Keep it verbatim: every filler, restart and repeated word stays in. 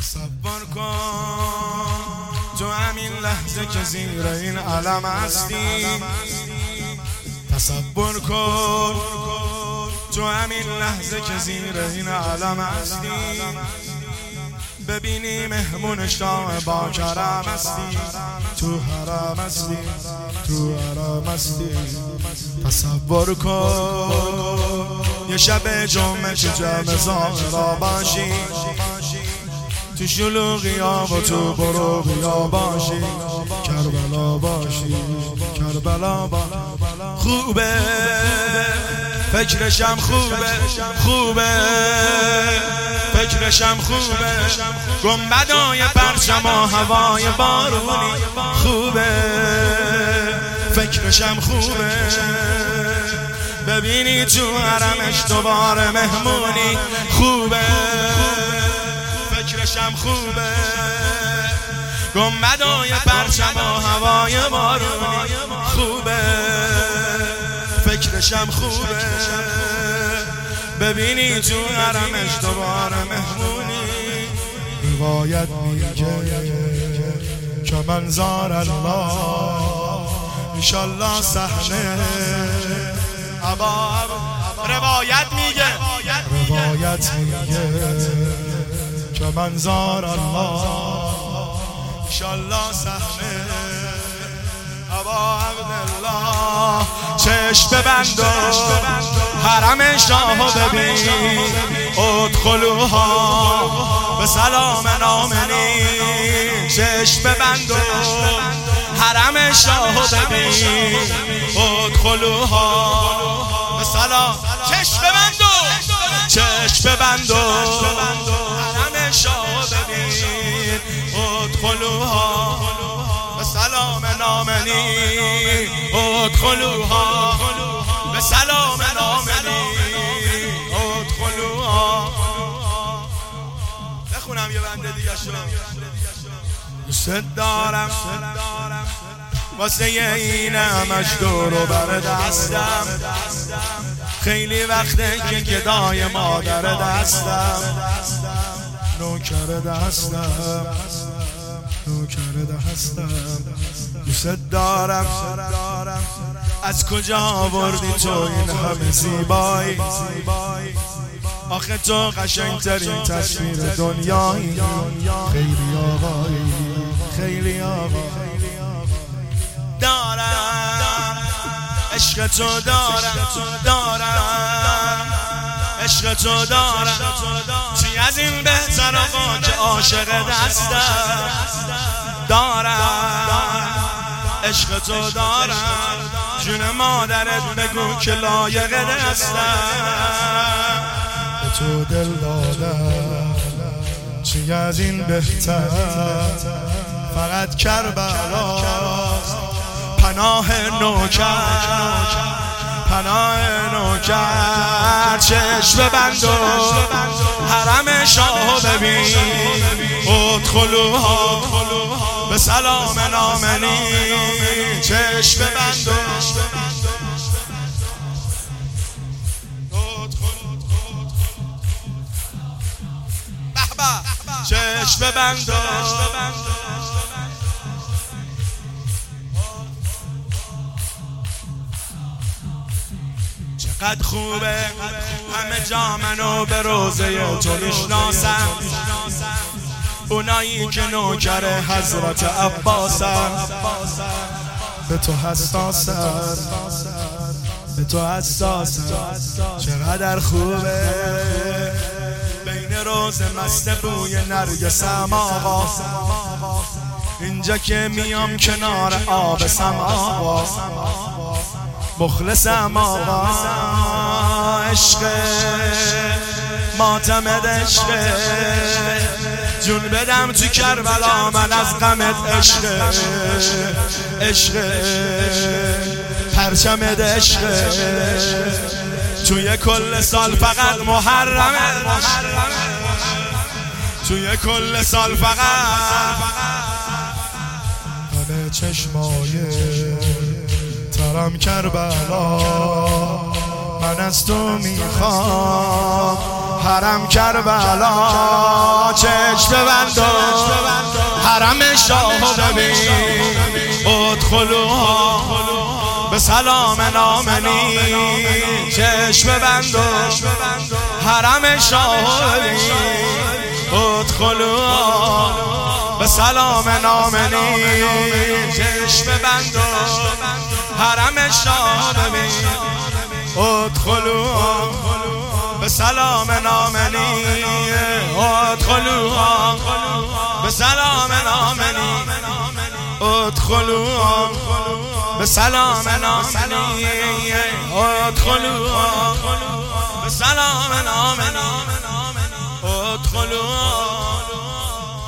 تصور کن تو همین لحظه که زیر این علم هستی. تصور کن تو همین لحظه که زیر این علم هستی. ببینی مهمون شام با کرم هستی، تو حرم هستی، تو حرم هستی. تصور کن یه شب جمعه که جمع زاهرا باشی، تو شلوغی ها و تو بروغی ها باشی، کربلا باشی، کربلا با خوبه، فکرشم خوبه، خوبه فکرشم خوبه. گنبدای پرچم و هوای بارونی خوبه، فکرشم خوبه. ببینی تو حرمش دوباره مهمونی خوبه، فکرشم خوبه. گنبدای پرچم و هوای بارونی خوبه، فکرشم خوبه. ببینی تو حرمش دوباره مهمونی. روایت میگه که منظار الله انشالله صحنه عبا. روایت میگه روایت میگه که منظار الله انشالله صحنه عبا عبدالله. چشم ببند و حرم شاهو ببین، ادخلوها به سلام نامنی. چشم ببند و حرم شاهو ببین، ادخلوها به سلام. چشم ببند و چشم ببند و حرم شاهو ببین، ادخلوها به سلام نامنی. ادخلوها به سلام نامنی. ادخلوها. بخونم یه بنده دیگه شو. دوست دارم واسه اینمش دور و بر دستم، خیلی وقته که گدای مادر دستم، نوکر دستم، نوکر دستم. دوست دارم از کجا آوردی تو این همه زیبایی؟ آخه تو قشنگترین تصویر دنیایی. خیلی آقایی، خیلی آقایی. دارم عشق تو دارم، دارم عشق تو دارم. چی از این بهتر آقا که عاشق دستم. دارم عشق تو دارم، جون مادرت بگو که لایق دستم. به تو دل دادم چی از این بهتر، فقط کربلاست پناه نوکر، پناه نوکر. چشم ببند و حرم شاهو ببین، ادخلوها به سلام نامنی. چشم ببند و چشم ببند و چقدر خوبه همه جا منو به روزه تو میشناسن، اونایی که نوکر حضرت عباسن. به تو حساسن، به تو حساسن. چقدر خوبه بین روز مست بوی نرگسم آقا، اینجا که میام کنار آب سما. مخلصم آقا، عشق ماتمت عشق، جون بدم تو کربلا من از غمت عشق، عشق پرچمت عشق. توی کل سال فقط محرمه، توی کل سال فقط همه چشمای ترم کربلا. من از تو میخوام حرم کربلا. چشم ببند و حرم شاه ببین ادخلوها به سلام نامنی چشم ببند و حرم شاه ببین ادخلوها به سلام نامنی چشم ببند و حرم شاه ببین ادخلوها به سلام نامنی ادخلوها به سلام نامنی ادخلوها به سلام نامنی ادخلوها به سلام نامنی ادخلوها